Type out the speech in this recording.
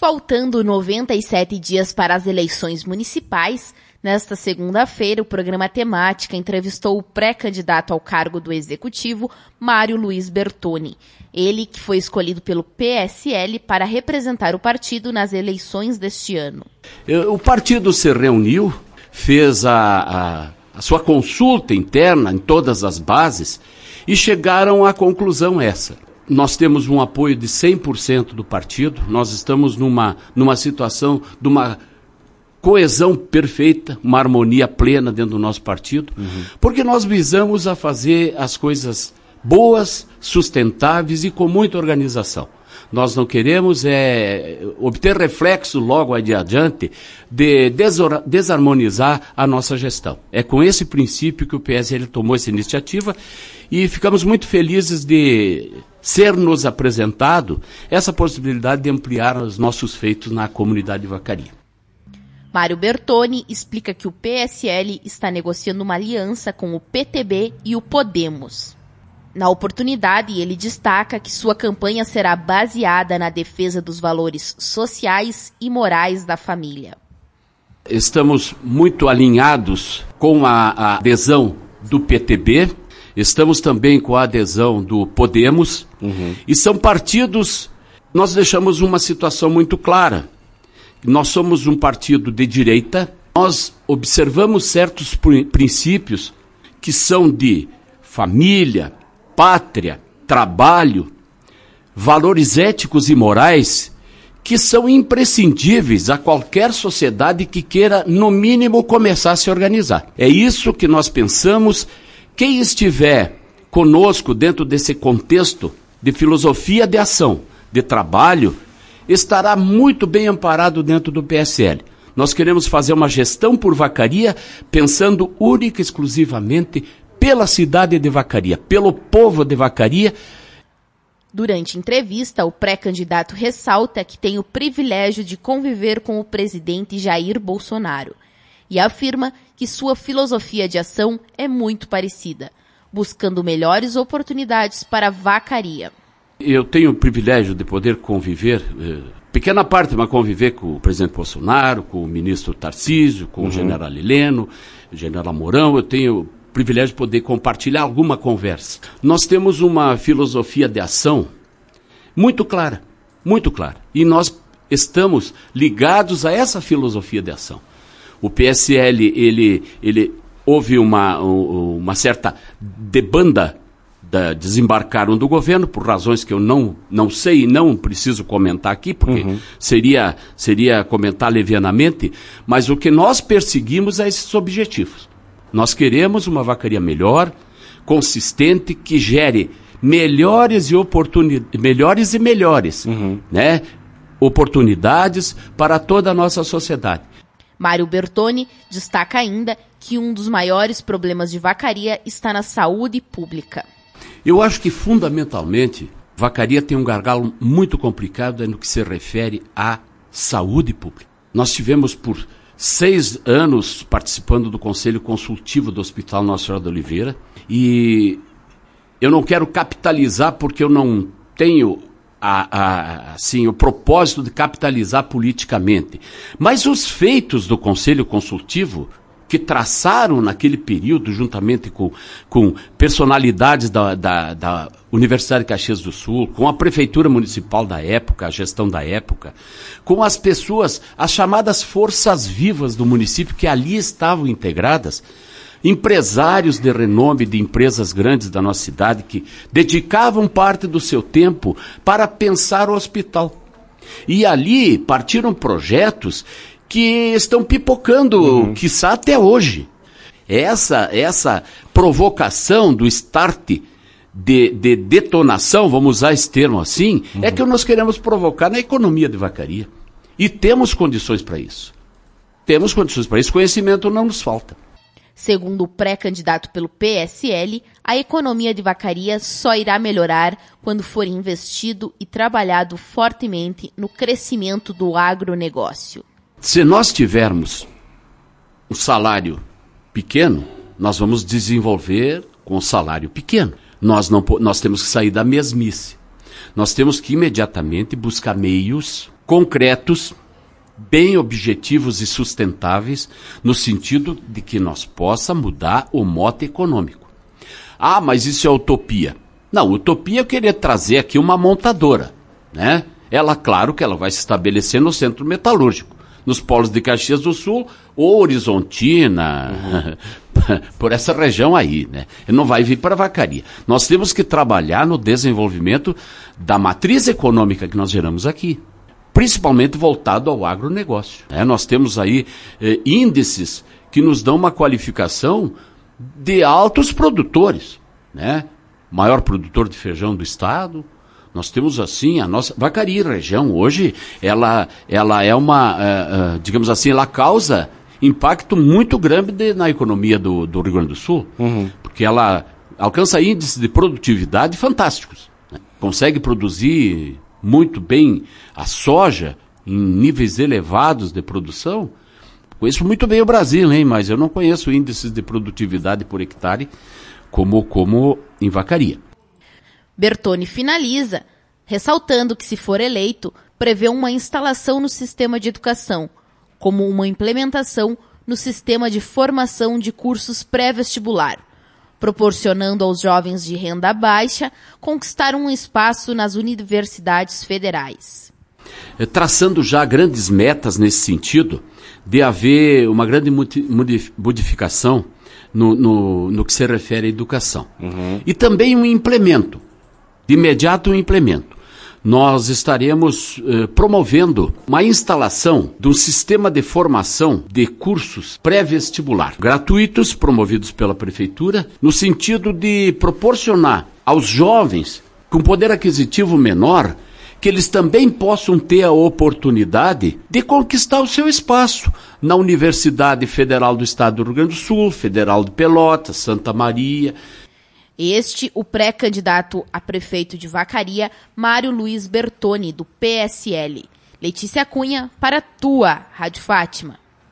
Faltando 97 dias para as eleições municipais, nesta segunda-feira o programa Temática entrevistou o pré-candidato ao cargo do Executivo, Mário Luiz Bertoni. Ele que foi escolhido pelo PSL para representar o partido nas eleições deste ano. O partido se reuniu, fez a sua consulta interna em todas as bases e chegaram à conclusão essa. Nós temos um apoio de 100% do partido, nós estamos numa situação de uma coesão perfeita, uma harmonia plena dentro do nosso partido, porque nós visamos a fazer as coisas boas, sustentáveis e com muita organização. Nós não queremos obter reflexo logo adiante de desarmonizar a nossa gestão. É com esse princípio que o PSL tomou essa iniciativa e ficamos muito felizes de ser nos apresentado essa possibilidade de ampliar os nossos feitos na comunidade de Vacaria. Mário Bertoni explica que o PSL está negociando uma aliança com o PTB e o Podemos. Na oportunidade, ele destaca que sua campanha será baseada na defesa dos valores sociais e morais da família. Estamos muito alinhados com a adesão do PTB, estamos também com a adesão do Podemos, e são partidos, nós deixamos uma situação muito clara. Nós somos um partido de direita, nós observamos certos princípios que são de família, pátria, trabalho, valores éticos e morais que são imprescindíveis a qualquer sociedade que queira, no mínimo, começar a se organizar. É isso que nós pensamos. Quem estiver conosco dentro desse contexto de filosofia de ação, de trabalho, estará muito bem amparado dentro do PSL. Nós queremos fazer uma gestão por Vacaria, pensando única e exclusivamente pela cidade de Vacaria, pelo povo de Vacaria. Durante entrevista, o pré-candidato ressalta que tem o privilégio de conviver com o presidente Jair Bolsonaro e afirma que sua filosofia de ação é muito parecida, buscando melhores oportunidades para Vacaria. Eu tenho o privilégio de poder conviver, pequena parte, mas conviver com o presidente Bolsonaro, com o ministro Tarcísio, com o general Heleno, o general Mourão. Eu tenho privilégio de poder compartilhar alguma conversa. Nós temos uma filosofia de ação muito clara, e nós estamos ligados a essa filosofia de ação. O PSL, ele houve uma certa debanda, desembarcaram do governo, por razões que eu não sei e não preciso comentar aqui, porque seria comentar levianamente, mas o que nós perseguimos é esses objetivos. Nós queremos uma Vacaria melhor, consistente, que gere melhores e melhores, né? Oportunidades para toda a nossa sociedade. Mário Bertoni destaca ainda que um dos maiores problemas de Vacaria está na saúde pública. Eu acho que, fundamentalmente, Vacaria tem um gargalo muito complicado no que se refere à saúde pública. Nós tivemos por 6 anos participando do Conselho Consultivo do Hospital Nossa Senhora de Oliveira, e eu não quero capitalizar porque eu não tenho o propósito de capitalizar politicamente. Mas os feitos do Conselho Consultivo, que traçaram naquele período, juntamente com personalidades da Universidade de Caxias do Sul, com a Prefeitura Municipal da época, a gestão da época, com as pessoas, as chamadas forças vivas do município que ali estavam integradas, empresários de renome de empresas grandes da nossa cidade que dedicavam parte do seu tempo para pensar o hospital. E ali partiram projetos que estão pipocando, quiçá até hoje. Essa provocação do start de detonação, vamos usar esse termo assim, é que nós queremos provocar na economia de Vacaria. E temos condições para isso. Conhecimento não nos falta. Segundo o pré-candidato pelo PSL, a economia de Vacaria só irá melhorar quando for investido e trabalhado fortemente no crescimento do agronegócio. Se nós tivermos um salário pequeno, nós vamos desenvolver com um salário pequeno. Nós temos que sair da mesmice. Nós temos que imediatamente buscar meios concretos, bem objetivos e sustentáveis, no sentido de que nós possa mudar o mote econômico. Ah, mas isso é utopia. Não, utopia é eu querer trazer aqui uma montadora, né? Ela, claro que ela vai se estabelecer no centro metalúrgico, nos polos de Caxias do Sul ou Horizontina, por essa região aí, né? Não vai vir para Vacaria. Nós temos que trabalhar no desenvolvimento da matriz econômica que nós geramos aqui, principalmente voltado ao agronegócio, né? Nós temos aí índices que nos dão uma qualificação de altos produtores, né? Maior produtor de feijão do estado. Nós temos assim, a nossa Vacaria região hoje, ela é uma, digamos assim, ela causa impacto muito grande na economia do Rio Grande do Sul, porque ela alcança índices de produtividade fantásticos, né? Consegue produzir muito bem a soja em níveis elevados de produção. Conheço muito bem o Brasil, hein, mas eu não conheço índices de produtividade por hectare como em Vacaria. Bertoni finaliza, ressaltando que, se for eleito, prevê uma instalação no sistema de educação, como uma implementação no sistema de formação de cursos pré-vestibular, proporcionando aos jovens de renda baixa conquistar um espaço nas universidades federais. Traçando já grandes metas nesse sentido, de haver uma grande modificação no que se refere à educação. E também um implemento, de imediato um implemento. Nós estaremos promovendo uma instalação de um sistema de formação de cursos pré-vestibular, gratuitos, promovidos pela Prefeitura, no sentido de proporcionar aos jovens com poder aquisitivo menor que eles também possam ter a oportunidade de conquistar o seu espaço na Universidade Federal do Estado do Rio Grande do Sul, Federal de Pelotas, Santa Maria. Este, o pré-candidato a prefeito de Vacaria, Mário Luiz Bertoni, do PSL. Letícia Cunha, para a tua Rádio Fátima.